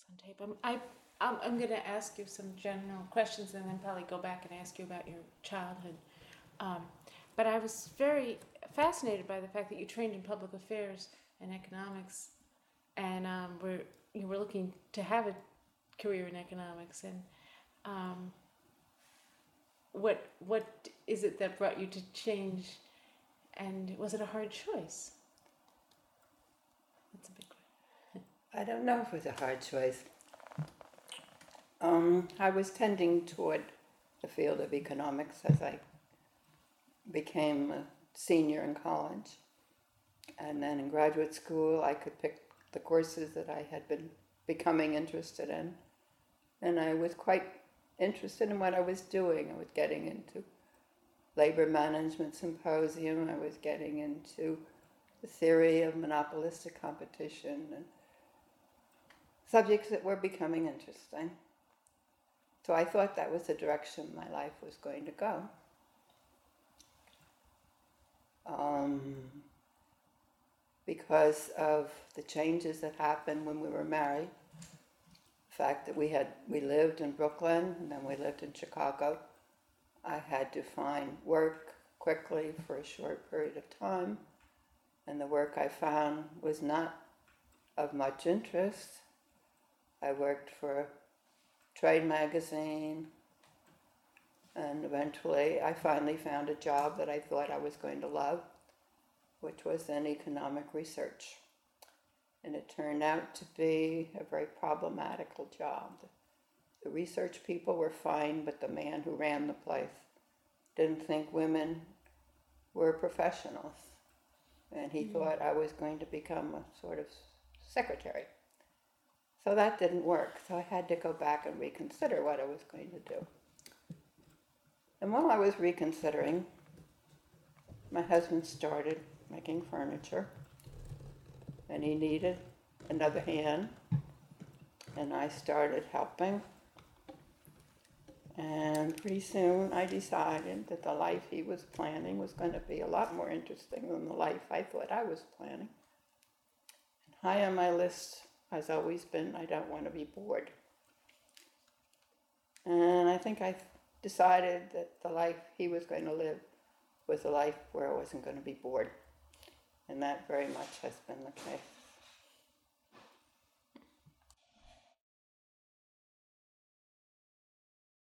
on tape. I'm going to ask you some general questions and then probably go back and ask you about your childhood. But I was very fascinated by the fact that you trained in public affairs and economics, and you were looking to have a career in economics. And what is it that brought you to change? And was it a hard choice? That's a big question. I don't know if it was a hard choice. I was tending toward the field of economics as I became a senior in college. And then in graduate school, I could pick the courses that I had been becoming interested in. And I was quite interested in what I was doing. I was getting into labor management symposium. I was getting into the theory of monopolistic competition and subjects that were becoming interesting. So I thought that was the direction my life was going to go. Because of the changes that happened when we were married, the fact that we lived in Brooklyn and then we lived in Chicago, I had to find work quickly for a short period of time, and the work I found was not of much interest. I worked for a trade magazine, and eventually I finally found a job that I thought I was going to love, which was in economic research. And it turned out to be a very problematical job. The research people were fine, but the man who ran the place didn't think women were professionals. And he thought I was going to become a sort of secretary. So that didn't work. So I had to go back and reconsider what I was going to do. And while I was reconsidering, my husband started making furniture, and he needed another hand, and I started helping. And pretty soon I decided that the life he was planning was going to be a lot more interesting than the life I thought I was planning. And high on my list has always been, I don't want to be bored. And I think I decided that the life he was going to live was a life where I wasn't going to be bored. And that very much has been the case.